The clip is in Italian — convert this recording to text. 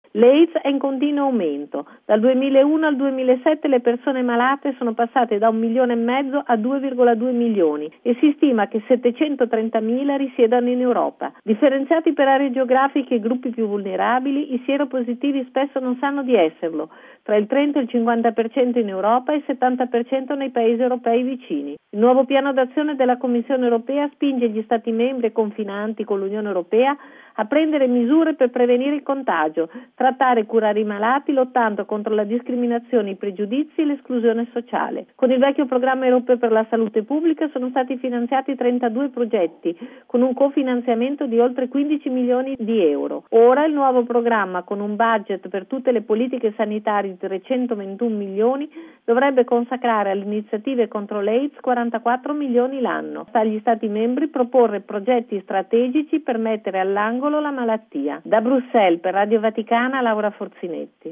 L'AIDS è in continuo aumento. Dal 2001 al 2007 le persone malate sono passate da 1,5 milioni a 2,2 milioni e si stima che 730.000 risiedano in Europa. Differenziati per aree geografiche e gruppi più vulnerabili, i sieropositivi spesso non sanno di esserlo, tra il 30 e il 50% in Europa e il 70% nei paesi europei vicini. Il nuovo piano d'azione della Commissione europea spinge gli Stati membri confinanti con l'Unione Europea a prendere misure per prevenire il contagio, trattare e curare i malati, lottando contro la discriminazione, i pregiudizi e l'esclusione sociale. Con il vecchio programma europeo per la salute pubblica sono stati finanziati 32 progetti, con un cofinanziamento di oltre 15 milioni di euro. Ora il nuovo programma, con un budget per tutte le politiche sanitarie di 321 milioni, dovrebbe consacrare alle iniziative contro l'AIDS 44 milioni l'anno. Sta agli Stati membri proporre progetti strategici per mettere all'angolo la malattia. Da Bruxelles per Radio Vaticana, Laura Forzinetti.